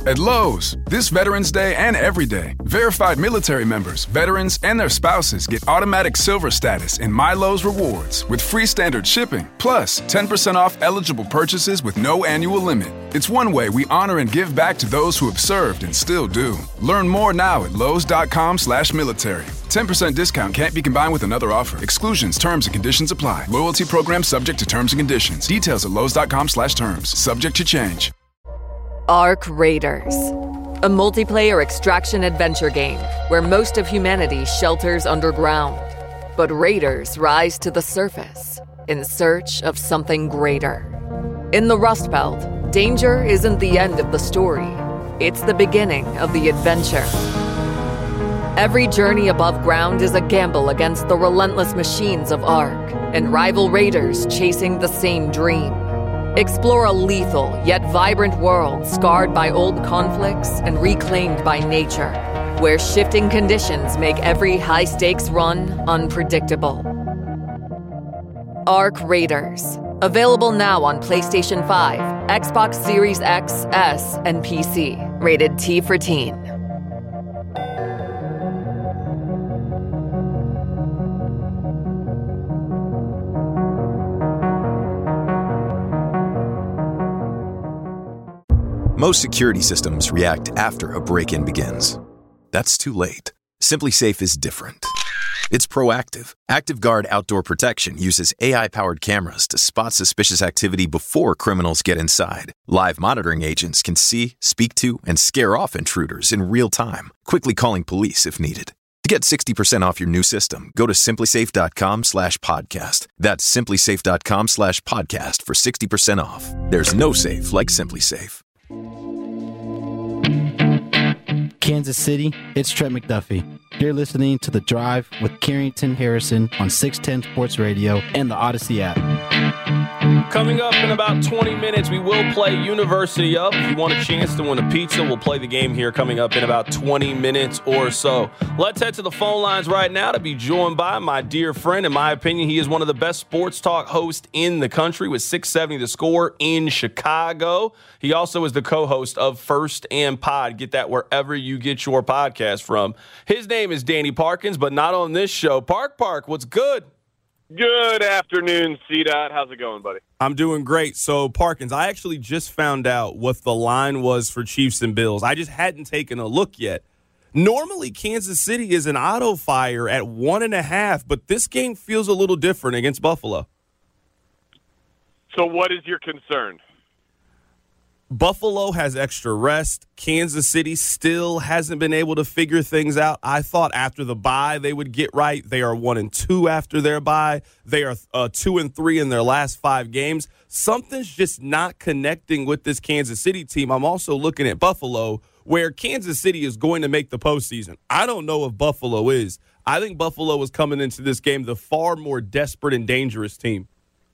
At Lowe's, this Veterans Day and every day, verified military members, veterans, and their spouses get automatic silver status in My Lowe's Rewards with free standard shipping, plus 10% off eligible purchases with no annual limit. It's one way we honor and give back to those who have served and still do. Learn more now at lowes.com/military. 10% discount can't be combined with another offer. Exclusions, terms, and conditions apply. Loyalty program subject to terms and conditions. Details at lowes.com/terms. Subject to change. Ark Raiders, a multiplayer extraction adventure game where most of humanity shelters underground. But raiders rise to the surface in search of something greater. In the Rust Belt, danger isn't the end of the story. It's the beginning of the adventure. Every journey above ground is a gamble against the relentless machines of Ark and rival raiders chasing the same dream. Explore a lethal yet vibrant world scarred by old conflicts and reclaimed by nature, where shifting conditions make every high-stakes run unpredictable. Ark Raiders. Available now on PlayStation 5, Xbox Series X, S, and PC. Rated T for Teen. Most security systems react after a break-in begins. That's too late. SimpliSafe is different. It's proactive. ActiveGuard Outdoor Protection uses AI-powered cameras to spot suspicious activity before criminals get inside. Live monitoring agents can see, speak to, and scare off intruders in real time, quickly calling police if needed. To get 60% off your new system, go to simplisafe.com/podcast. That's simplisafe.com/podcast for 60% off. There's no safe like SimpliSafe. Kansas City, it's Trent McDuffie. You're listening to The Drive with Carrington Harrison on 610 Sports Radio and the Odyssey app. Coming up in about 20 minutes, we will play University Up. If you want a chance to win a pizza, we'll play the game here coming up in about 20 minutes or so. Let's head to the phone lines right now to be joined by my dear friend. In my opinion, he is one of the best sports talk hosts in the country with 670 The Score in Chicago. He also is the co-host of First and Pod. Get that wherever you get your podcast from. His name is Danny Parkins, but not on this show. Park, what's good? Good afternoon, C-Dot. How's it going, buddy? I'm doing great. So, Parkins, I actually just found out what the line was for Chiefs and Bills. I just hadn't taken a look yet. Normally, Kansas City is an auto fire at 1.5, but this game feels a little different against Buffalo. So what is your concern? Buffalo has extra rest. Kansas City still hasn't been able to figure things out. I thought after the bye they would get right. They are 1-2 after their bye. They are 2-3 in their last 5 games. Something's just not connecting with this Kansas City team. I'm also looking at Buffalo, where Kansas City is going to make the postseason. I don't know if Buffalo is. I think Buffalo is coming into this game the far more desperate and dangerous team.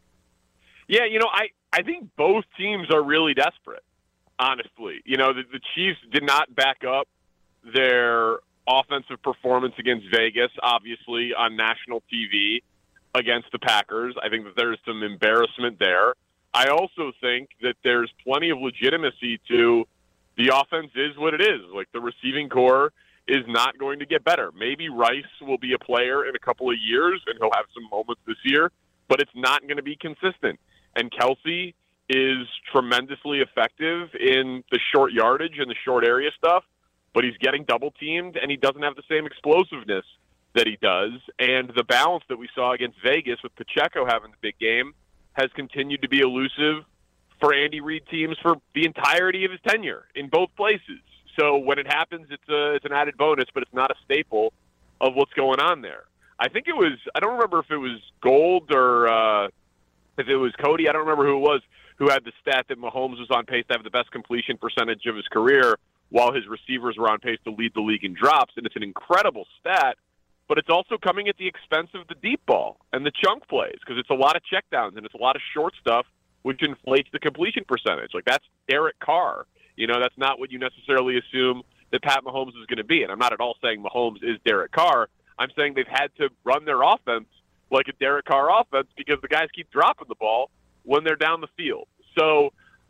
Yeah, I think both teams are really desperate, honestly. The Chiefs did not back up their offensive performance against Vegas, obviously, on national TV against the Packers. I think that there's some embarrassment there. I also think that there's plenty of legitimacy to the offense is what it is. Like, the receiving core is not going to get better. Maybe Rice will be a player in a couple of years, and he'll have some moments this year, but it's not going to be consistent. And Kelsey is tremendously effective in the short yardage and the short area stuff, but he's getting double-teamed, and he doesn't have the same explosiveness that he does. And the balance that we saw against Vegas with Pacheco having the big game has continued to be elusive for Andy Reid teams for the entirety of his tenure in both places. So when it happens, it's an added bonus, but it's not a staple of what's going on there. I think it was – I don't remember if it was Gold or if it was Cody. I don't remember who it was who had the stat that Mahomes was on pace to have the best completion percentage of his career while his receivers were on pace to lead the league in drops. And it's an incredible stat, but it's also coming at the expense of the deep ball and the chunk plays because it's a lot of checkdowns and it's a lot of short stuff, which inflates the completion percentage. Like, that's Derek Carr. That's not what you necessarily assume that Pat Mahomes is going to be. And I'm not at all saying Mahomes is Derek Carr. I'm saying they've had to run their offense like a Derek Carr offense because the guys keep dropping the ball when they're down the field. So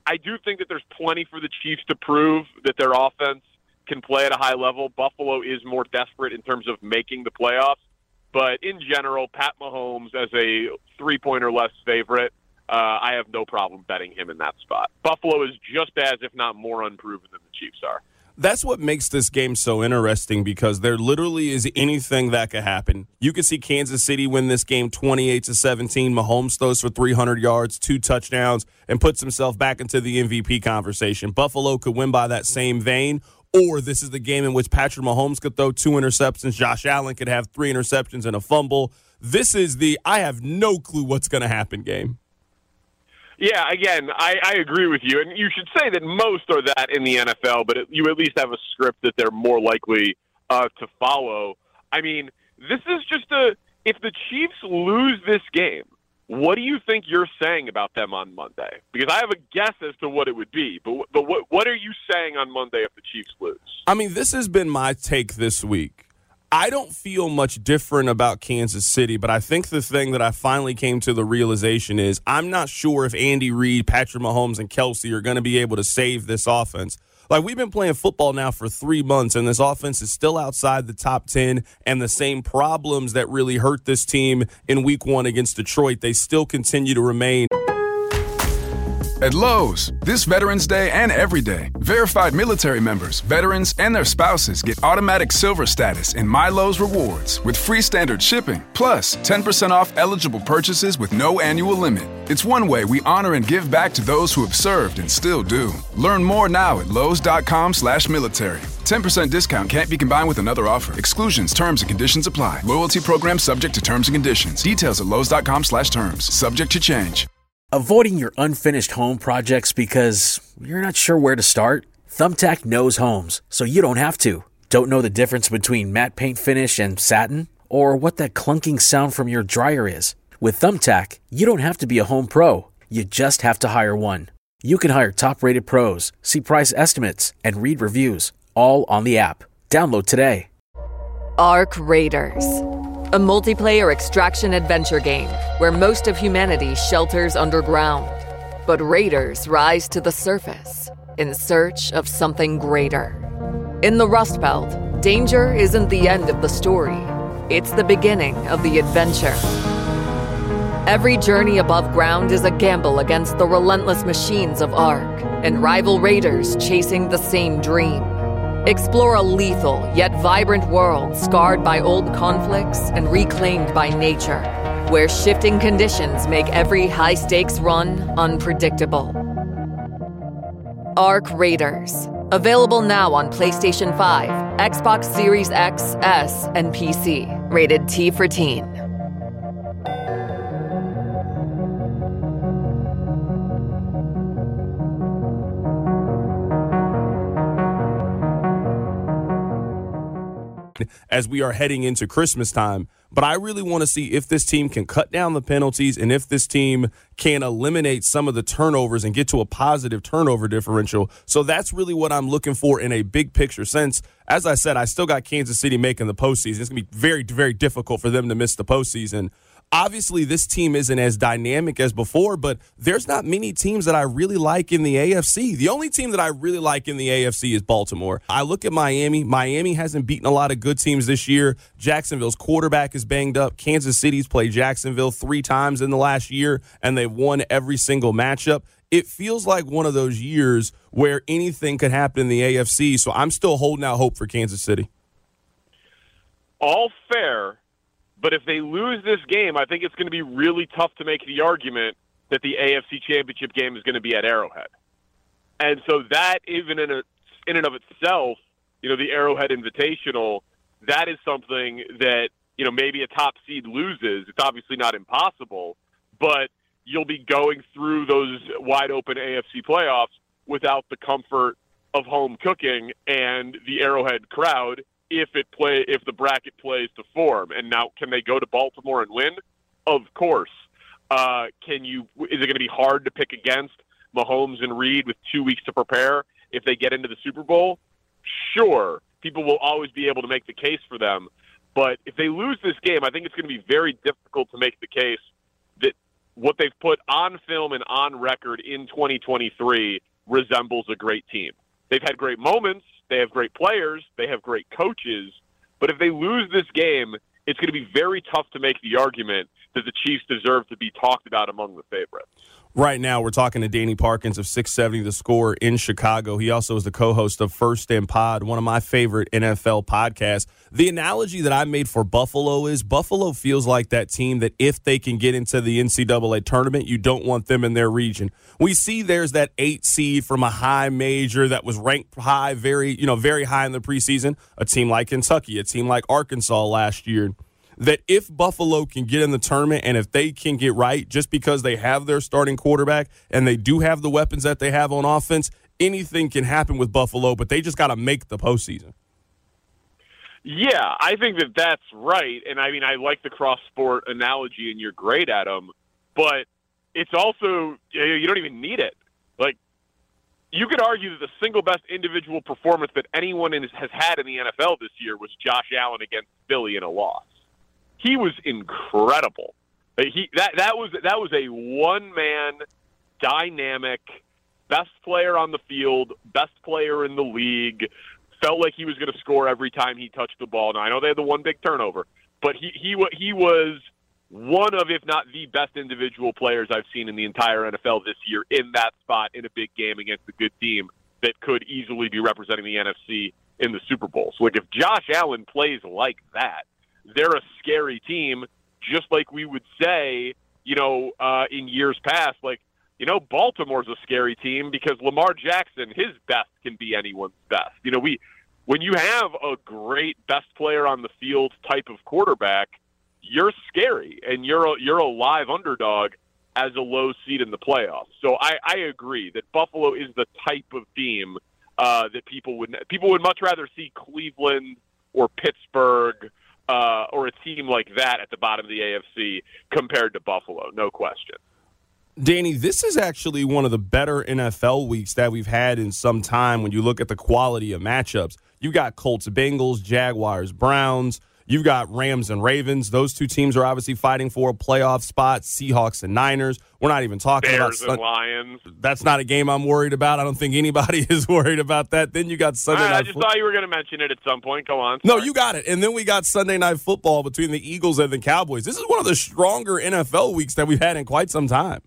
I do think that there's plenty for the Chiefs to prove that their offense can play at a high level. Buffalo is more desperate in terms of making the playoffs. But in general, Pat Mahomes as a 3-point or less favorite, I have no problem betting him in that spot. Buffalo is just as, if not more, unproven than the Chiefs are. That's what makes this game so interesting, because there literally is anything that could happen. You could see Kansas City win this game 28-17. Mahomes throws for 300 yards, 2 touchdowns, and puts himself back into the MVP conversation. Buffalo could win by that same vein, or this is the game in which Patrick Mahomes could throw 2 interceptions. Josh Allen could have 3 interceptions and a fumble. This is the I have no clue what's going to happen game. Yeah, again, I agree with you. And you should say that most are that in the NFL, but you at least have a script that they're more likely to follow. I mean, this is just if the Chiefs lose this game, what do you think you're saying about them on Monday? Because I have a guess as to what it would be, but what are you saying on Monday if the Chiefs lose? I mean, this has been my take this week. I don't feel much different about Kansas City, but I think the thing that I finally came to the realization is I'm not sure if Andy Reid, Patrick Mahomes, and Kelsey are going to be able to save this offense. Like, we've been playing football now for 3 months, and this offense is still outside the top 10, and the same problems that really hurt this team in Week 1 against Detroit, they still continue to remain. At Lowe's, this Veterans Day and every day, verified military members, veterans, and their spouses get automatic silver status in My Lowe's Rewards with free standard shipping, plus 10% off eligible purchases with no annual limit. It's one way we honor and give back to those who have served and still do. Learn more now at Lowes.com/military. 10% discount can't be combined with another offer. Exclusions, terms, and conditions apply. Loyalty program subject to terms and conditions. Details at Lowes.com/terms. Subject to change. Avoiding your unfinished home projects because you're not sure where to start? Thumbtack knows homes, so you don't have to. Don't know the difference between matte paint finish and satin? Or what that clunking sound from your dryer is? With Thumbtack, you don't have to be a home pro. You just have to hire one. You can hire top-rated pros, see price estimates, and read reviews, all on the app. Download today. Arc Raiders, a multiplayer extraction adventure game where most of humanity shelters underground. But raiders rise to the surface in search of something greater. In the Rust Belt, danger isn't the end of the story. It's the beginning of the adventure. Every journey above ground is a gamble against the relentless machines of Arc and rival raiders chasing the same dream. Explore a lethal yet vibrant world scarred by old conflicts and reclaimed by nature, where shifting conditions make every high-stakes run unpredictable. Arc Raiders. Available now on PlayStation 5, Xbox Series X, S, and PC. Rated T for Teen. As we are heading into Christmas time, but I really want to see if this team can cut down the penalties and if this team can eliminate some of the turnovers and get to a positive turnover differential. So that's really what I'm looking for in a big picture sense. As I said, I still got Kansas City making the postseason. It's going to be very, very difficult for them to miss the postseason. Obviously, this team isn't as dynamic as before, but there's not many teams that I really like in the AFC. The only team that I really like in the AFC is Baltimore. I look at Miami. Miami hasn't beaten a lot of good teams this year. Jacksonville's quarterback is banged up. Kansas City's played Jacksonville 3 times in the last year, and they've won every single matchup. It feels like one of those years where anything could happen in the AFC, so I'm still holding out hope for Kansas City. All fair. But if they lose this game, I think it's going to be really tough to make the argument that the AFC Championship game is going to be at Arrowhead. And so that, even in and of itself, the Arrowhead Invitational, that is something that, maybe a top seed loses. It's obviously not impossible, but you'll be going through those wide-open AFC playoffs without the comfort of home cooking and the Arrowhead crowd if the bracket plays to form. And now, can they go to Baltimore and win? Of course. Is it going to be hard to pick against Mahomes and Reid with 2 weeks to prepare if they get into the Super Bowl? Sure. People will always be able to make the case for them. But if they lose this game, I think it's going to be very difficult to make the case that what they've put on film and on record in 2023 resembles a great team. They've had great moments. They have great players. They have great coaches. But if they lose this game, it's going to be very tough to make the argument that the Chiefs deserve to be talked about among the favorites. Right now, we're talking to Danny Parkins of 670 The Score in Chicago. He also is the co-host of First and Pod, one of my favorite NFL podcasts. The analogy that I made for Buffalo is Buffalo feels like that team that if they can get into the NCAA tournament, you don't want them in their region. We see there's that 8 seed from a high major that was ranked high, very high in the preseason, a team like Kentucky, a team like Arkansas last year. That if Buffalo can get in the tournament and if they can get right just because they have their starting quarterback and they do have the weapons that they have on offense, anything can happen with Buffalo, but they just got to make the postseason. Yeah, I think that that's right. And, I mean, I like the cross-sport analogy, and you're great at them. But it's also, you don't even need it. Like, you could argue that the single best individual performance that anyone has had in the NFL this year was Josh Allen against Philly in a loss. He was incredible. That was a one-man, dynamic, best player on the field, best player in the league. Felt like he was going to score every time he touched the ball. Now I know they had the one big turnover, but he was one of, if not the best individual players I've seen in the entire NFL this year in that spot in a big game against a good team that could easily be representing the NFC in the Super Bowl. So, like, if Josh Allen plays like that, they're a scary team, just like we would say, in years past, like, Baltimore's a scary team because Lamar Jackson, his best can be anyone's best. When you have a great best player on the field type of quarterback, you're scary and you're a live underdog as a low seed in the playoffs. So I agree that Buffalo is the type of team that people would much rather see Cleveland or Pittsburgh or a team like that at the bottom of the AFC compared to Buffalo, no question. Danny, this is actually one of the better NFL weeks that we've had in some time when you look at the quality of matchups. You got Colts, Bengals, Jaguars, Browns. You've got Rams and Ravens. Those two teams are obviously fighting for a playoff spot. Seahawks and Niners. We're not even talking Bears about and Lions. That's not a game I'm worried about. I don't think anybody is worried about that. Then you got Sunday Night Football. I just thought you were going to mention it at some point. Go on. Sorry. No, you got it. And then we got Sunday Night Football between the Eagles and the Cowboys. This is one of the stronger NFL weeks that we've had in quite some time.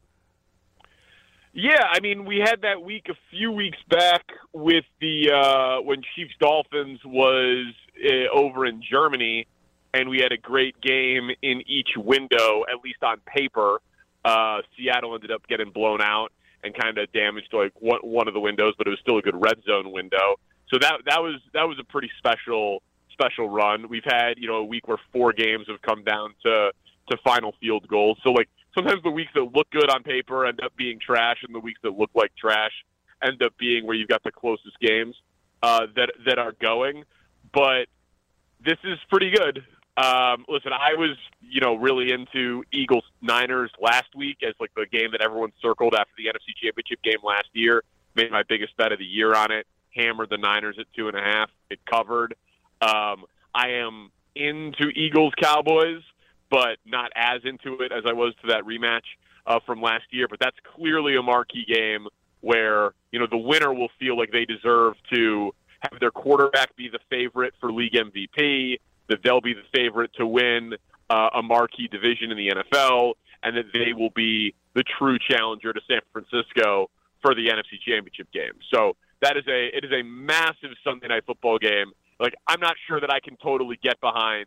Yeah, I mean, we had that week a few weeks back with the when Chiefs-Dolphins was over in Germany, and we had a great game in each window, at least on paper. Seattle ended up getting blown out and kind of damaged like one of the windows, but it was still a good red zone window. So that was a pretty special run. We've had a week where 4 games have come down to final field goals. So like sometimes the weeks that look good on paper end up being trash, and the weeks that look like trash end up being where you've got the closest games that are going. But this is pretty good. Listen, I was, really into Eagles-Niners last week as like the game that everyone circled after the NFC Championship game last year. Made my biggest bet of the year on it. Hammered the Niners at 2.5. It covered. I am into Eagles-Cowboys, but not as into it as I was to that rematch from last year. But that's clearly a marquee game where, the winner will feel like they deserve to have their quarterback be the favorite for league MVP, that they'll be the favorite to win a marquee division in the NFL, and that they will be the true challenger to San Francisco for the NFC Championship game. So it is a massive Sunday Night Football game. Like, I'm not sure that I can totally get behind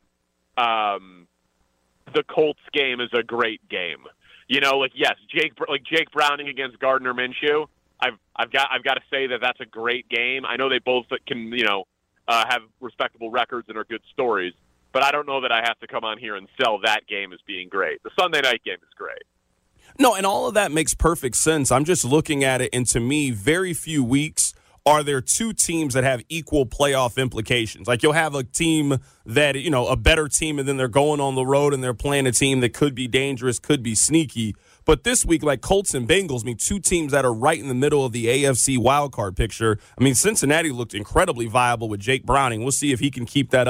the Colts game is a great game. Yes, Jake Browning against Gardner Minshew. I've got to say that that's a great game. I know they both can have respectable records and are good stories, but I don't know that I have to come on here and sell that game as being great. The Sunday night game is great. No, and all of that makes perfect sense. I'm just looking at it, and to me, very few weeks are there two teams that have equal playoff implications. Like, you'll have a team that, a better team, and then they're going on the road and they're playing a team that could be dangerous, could be sneaky. But this week, like Colts and Bengals, two teams that are right in the middle of the AFC wildcard picture. Cincinnati looked incredibly viable with Jake Browning. We'll see if he can keep that up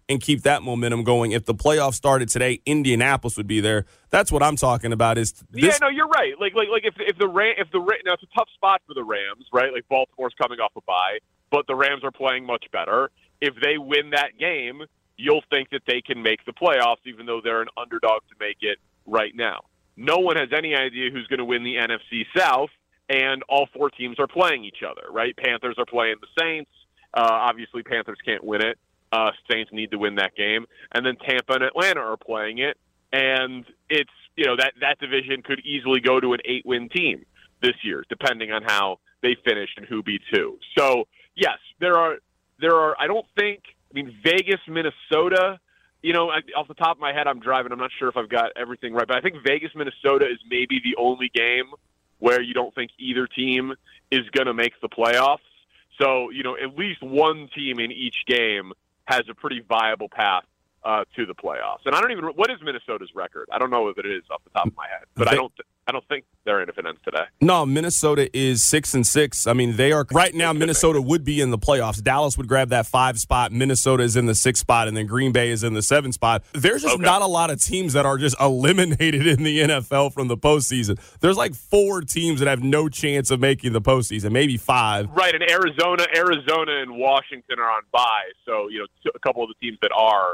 and keep that momentum going. If the playoffs started today, Indianapolis would be there. That's what I'm talking about. Is this? Yeah, no, you're right. Like if the now it's a tough spot for the Rams, right? Like Baltimore's coming off a bye, but the Rams are playing much better. If they win that game, you'll think that they can make the playoffs, even though they're an underdog to make it right now. No one has any idea who's going to win the NFC South, and all four teams are playing each other, right? Panthers are playing the Saints. Obviously, Panthers can't win it. Saints need to win that game. And then Tampa and Atlanta are playing it. And it's, that division could easily go to an 8-win team this year, depending on how they finish and who beats who. So, yes, there are, I don't think, Vegas, Minnesota, off the top of my head, I'm driving. I'm not sure if I've got everything right, but I think Vegas, Minnesota is maybe the only game where you don't think either team is going to make the playoffs. So, at least one team in each game has a pretty viable path to the playoffs. And what is Minnesota's record? I don't know if it is off the top of my head, but I don't think they're in if it ends today. No, Minnesota is 6-6. They are right now. Minnesota would be in the playoffs. Dallas would grab that 5 spot. Minnesota is in the 6 spot, and then Green Bay is in the 7 spot. There's just not a lot of teams that are just eliminated in the NFL from the postseason. There's like 4 teams that have no chance of making the postseason, maybe 5. Right, and Arizona, and Washington are on bye. So a couple of the teams that are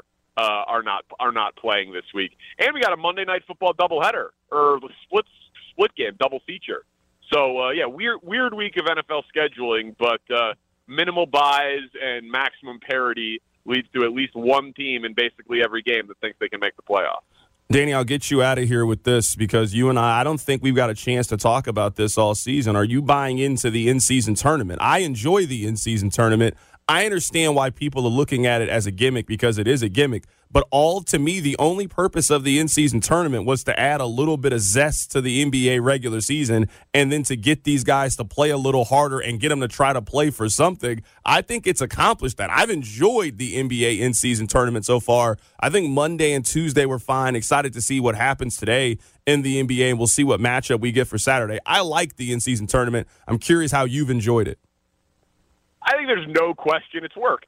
not playing this week, and we got a Monday Night Football doubleheader or split game, double feature. So weird week of NFL scheduling, but minimal buys and maximum parity leads to at least one team in basically every game that thinks they can make the playoffs. Danny, I'll get you out of here with this because you and I don't think we've got a chance to talk about this all season. Are you buying into the in-season tournament? I enjoy the in-season tournament. I understand why people are looking at it as a gimmick because it is a gimmick. But to me, the only purpose of the in-season tournament was to add a little bit of zest to the NBA regular season and then to get these guys to play a little harder and get them to try to play for something. I think it's accomplished that. I've enjoyed the NBA in-season tournament so far. I think Monday and Tuesday were fine. Excited to see what happens today in the NBA, and we'll see what matchup we get for Saturday. I like the in-season tournament. I'm curious how you've enjoyed it. I think there's no question it's worked.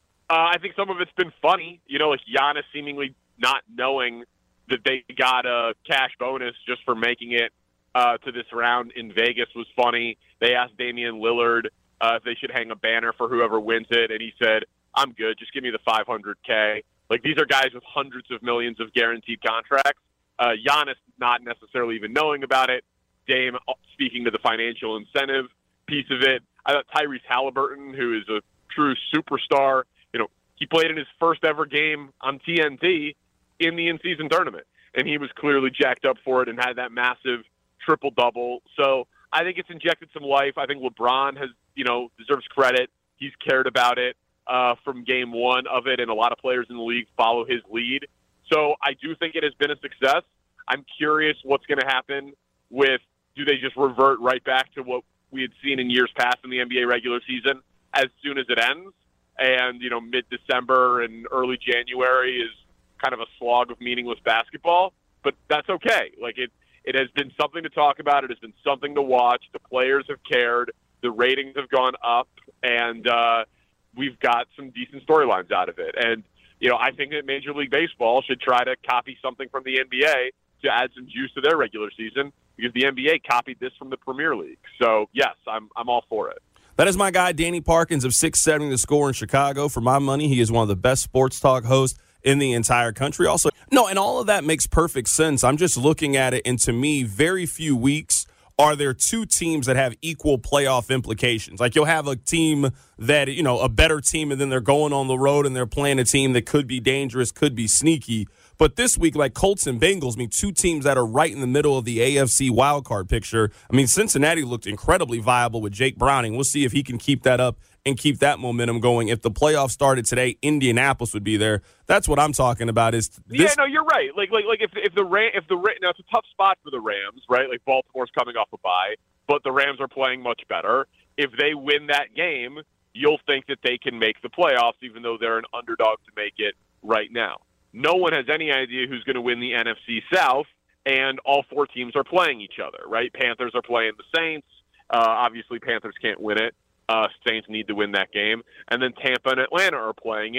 I think some of it's been funny, like Giannis seemingly not knowing that they got a cash bonus just for making it to this round in Vegas was funny. They asked Damian Lillard if they should hang a banner for whoever wins it, and he said, I'm good, just give me the $500K. Like, these are guys with hundreds of millions of guaranteed contracts. Giannis not necessarily even knowing about it. Dame speaking to the financial incentive piece of it. I thought Tyrese Halliburton, who is a true superstar, he played in his first ever game on TNT in the in-season tournament, and he was clearly jacked up for it and had that massive triple-double. So I think it's injected some life. I think LeBron has, deserves credit. He's cared about it from game one of it, and a lot of players in the league follow his lead. So I do think it has been a success. I'm curious what's going to happen with, do they just revert right back to what we had seen in years past in the NBA regular season as soon as it ends? And, mid-December and early January is kind of a slog of meaningless basketball, but that's okay. Like, it has been something to talk about. It has been something to watch. The players have cared. The ratings have gone up, and we've got some decent storylines out of it. And, I think that Major League Baseball should try to copy something from the NBA to add some juice to their regular season, because the NBA copied this from the Premier League. So, yes, I'm all for it. That is my guy, Danny Parkins of 670 The Score in Chicago. For my money, he is one of the best sports talk hosts in the entire country. Also, and all of that makes perfect sense. I'm just looking at it, and to me, very few weeks are there 2 teams that have equal playoff implications. Like, you'll have a team that, a better team, and then they're going on the road and they're playing a team that could be dangerous, could be sneaky. But this week, like Colts and Bengals, 2 teams that are right in the middle of the AFC wildcard picture. Cincinnati looked incredibly viable with Jake Browning. We'll see if he can keep that up and keep that momentum going. If the playoffs started today, Indianapolis would be there. That's what I'm talking about. Yeah, no, you're right. Like if the now it's a tough spot for the Rams, right? Like, Baltimore's coming off a bye, but the Rams are playing much better. If they win that game, you'll think that they can make the playoffs, even though they're an underdog to make it right now. No one has any idea who's going to win the NFC South, and all 4 teams are playing each other, right? Panthers are playing the Saints. Obviously, Panthers can't win it. Saints need to win that game. And then Tampa and Atlanta are playing it.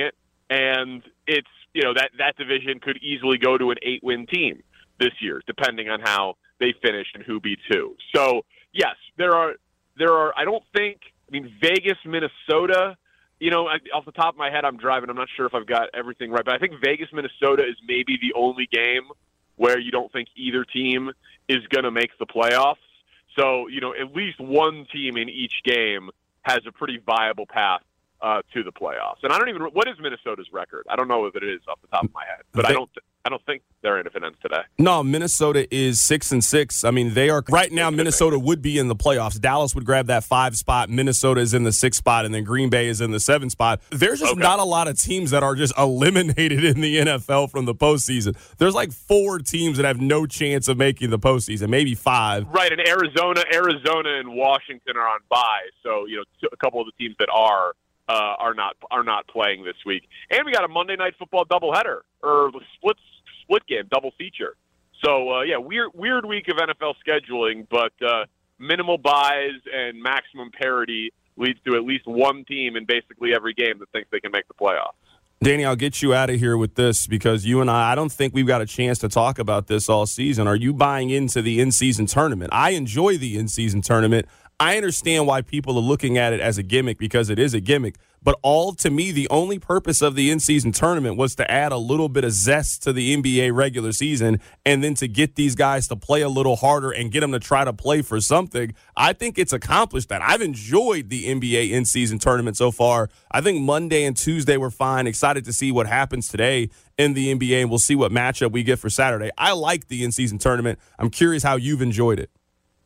And it's, that division could easily go to an 8-win team this year, depending on how they finish and who beats who. So, yes, there are, I don't think, Vegas, Minnesota, off the top of my head, I'm driving. I'm not sure if I've got everything right, but I think Vegas, Minnesota is maybe the only game where you don't think either team is going to make the playoffs. So, at least one team in each game has a pretty viable path to the playoffs. And what is Minnesota's record? I don't know if it is off the top of my head, but I don't think they're in if it ends today. No, Minnesota is 6-6. They are right now. Minnesota would be in the playoffs. Dallas would grab that 5 spot. Minnesota is in the 6 spot, and then Green Bay is in the 7 spot. There's just not a lot of teams that are just eliminated in the NFL from the postseason. There's like 4 teams that have no chance of making the postseason, maybe 5. Right, and Arizona, and Washington are on bye. So a couple of the teams that are not playing this week, and we got a Monday Night Football doubleheader or split game, double feature. So weird week of NFL scheduling, but minimal buys and maximum parity leads to at least one team in basically every game that thinks they can make the playoffs. Danny, I'll get you out of here with this because you and I don't think we've got a chance to talk about this all season. Are you buying into the in-season tournament? I enjoy the in-season tournament. I understand why people are looking at it as a gimmick because it is a gimmick. But to me, the only purpose of the in-season tournament was to add a little bit of zest to the NBA regular season and then to get these guys to play a little harder and get them to try to play for something. I think it's accomplished that. I've enjoyed the NBA in-season tournament so far. I think Monday and Tuesday were fine. Excited to see what happens today in the NBA, and we'll see what matchup we get for Saturday. I like the in-season tournament. I'm curious how you've enjoyed it.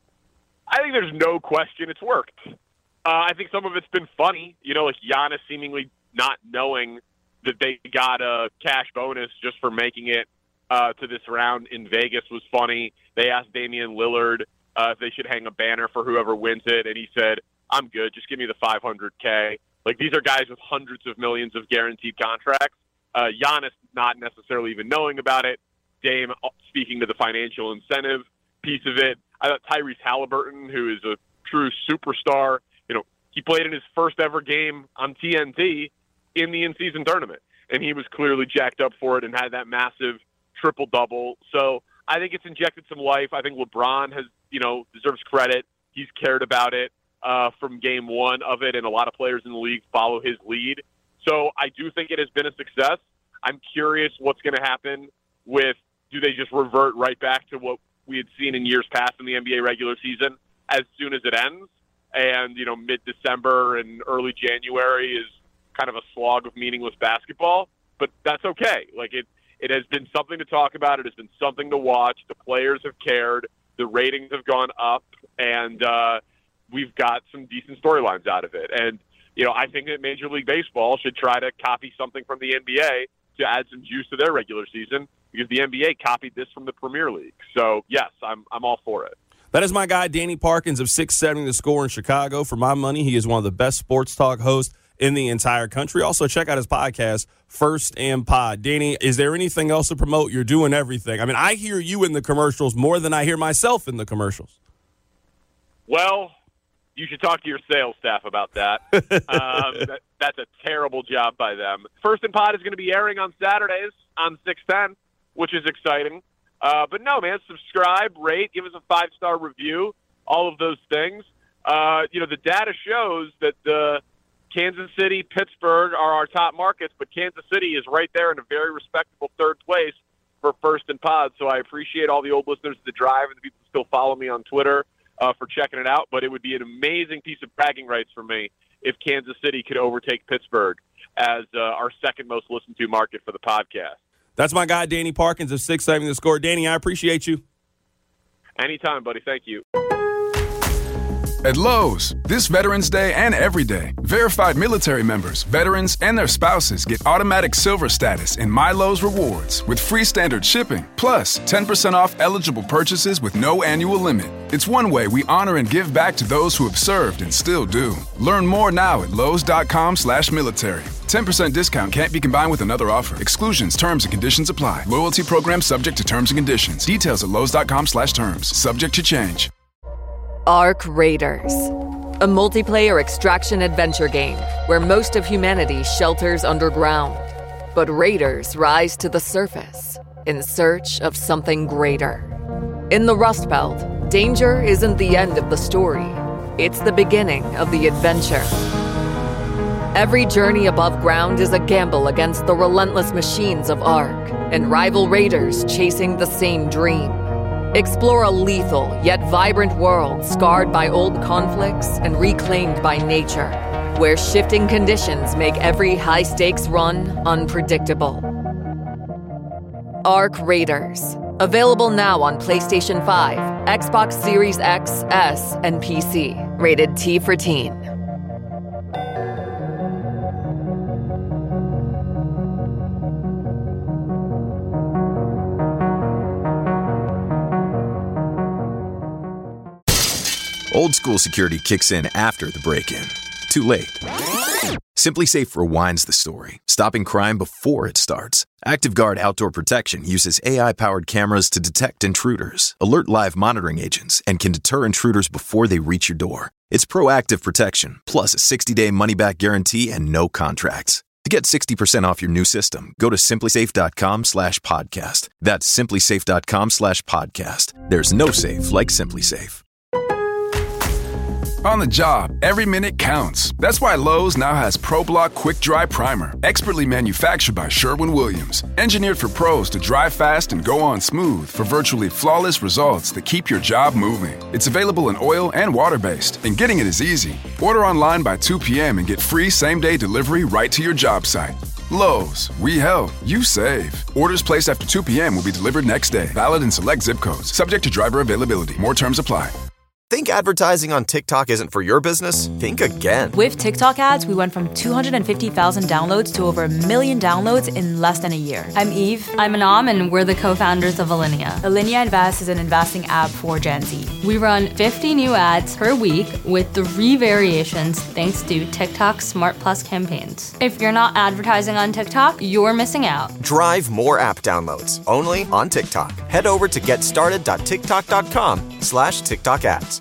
I think there's no question it's worked. I think some of it's been funny, like Giannis seemingly not knowing that they got a cash bonus just for making it to this round in Vegas was funny. They asked Damian Lillard if they should hang a banner for whoever wins it, and he said, I'm good, just give me the $500K. Like, these are guys with hundreds of millions of guaranteed contracts. Giannis not necessarily even knowing about it. Dame speaking to the financial incentive piece of it. I thought Tyrese Halliburton, who is a true superstar, he played in his first ever game on TNT in the in-season tournament, and he was clearly jacked up for it and had that massive triple-double. So I think it's injected some life. I think LeBron has, deserves credit. He's cared about it from game one of it, and a lot of players in the league follow his lead. So I do think it has been a success. I'm curious what's going to happen with, do they just revert right back to what we had seen in years past in the NBA regular season as soon as it ends? And, mid-December and early January is kind of a slog of meaningless basketball, but that's okay. Like, it has been something to talk about. It has been something to watch. The players have cared. The ratings have gone up, and we've got some decent storylines out of it. And, I think that Major League Baseball should try to copy something from the NBA to add some juice to their regular season, because the NBA copied this from the Premier League. So, yes, I'm all for it. That is my guy, Danny Parkins of 670 The Score in Chicago. For my money, he is one of the best sports talk hosts in the entire country. Also, check out his podcast, First and Pod. Danny, is there anything else to promote? You're doing everything. I hear you in the commercials more than I hear myself in the commercials. Well, you should talk to your sales staff about that. That's a terrible job by them. First and Pod is going to be airing on Saturdays on 610, which is exciting. But no, man, subscribe, rate, give us a 5-star review, all of those things. The data shows that Kansas City, Pittsburgh are our top markets, but Kansas City is right there in a very respectable third place for First and Pod. So I appreciate all the old listeners to the Drive and the people who still follow me on Twitter for checking it out. But it would be an amazing piece of bragging rights for me if Kansas City could overtake Pittsburgh as our second most listened to market for the podcast. That's my guy, Danny Parkins of 670 The Score. Danny, I appreciate you. Anytime, buddy. Thank you. At Lowe's, this Veterans Day and every day, verified military members, veterans, and their spouses get automatic silver status in My Lowe's Rewards with free standard shipping, plus 10% off eligible purchases with no annual limit. It's one way we honor and give back to those who have served and still do. Learn more now at Lowe's.com/military. 10% discount can't be combined with another offer. Exclusions, terms, and conditions apply. Loyalty program subject to terms and conditions. Details at Lowe's.com/terms. Subject to change. Arc Raiders, a multiplayer extraction adventure game where most of humanity shelters underground. But raiders rise to the surface in search of something greater. In the Rust Belt, danger isn't the end of the story. It's the beginning of the adventure. Every journey above ground is a gamble against the relentless machines of ARC and rival raiders chasing the same dream. Explore a lethal yet vibrant world scarred by old conflicts and reclaimed by nature, where shifting conditions make every high-stakes run unpredictable. ARC Raiders. Available now on PlayStation 5, Xbox Series X, S, and PC. Rated T for Teen. Old school security kicks in after the break-in. Too late. SimpliSafe rewinds the story, stopping crime before it starts. ActiveGuard Outdoor Protection uses AI-powered cameras to detect intruders, alert live monitoring agents, and can deter intruders before they reach your door. It's proactive protection, plus a 60-day money-back guarantee and no contracts. To get 60% off your new system, go to SimpliSafe.com/podcast. That's SimpliSafe.com/podcast. There's no safe like SimpliSafe. On the job, every minute counts. That's why Lowe's now has ProBlock Quick Dry Primer, expertly manufactured by Sherwin-Williams. Engineered for pros to dry fast and go on smooth for virtually flawless results that keep your job moving. It's available in oil and water-based, and getting it is easy. Order online by 2 p.m. and get free same-day delivery right to your job site. Lowe's, we help, you save. Orders placed after 2 p.m. will be delivered next day. Valid in select zip codes. Subject to driver availability. More terms apply. Think advertising on TikTok isn't for your business? Think again. With TikTok ads, we went from 250,000 downloads to over 1 million downloads in less than a year. I'm Eve. I'm Anam, and we're the co-founders of Alinea. Alinea Invest is an investing app for Gen Z. We run 50 new ads per week with 3 variations thanks to TikTok's Smart Plus campaigns. If you're not advertising on TikTok, you're missing out. Drive more app downloads only on TikTok. Head over to getstarted.tiktok.com/TikTok ads.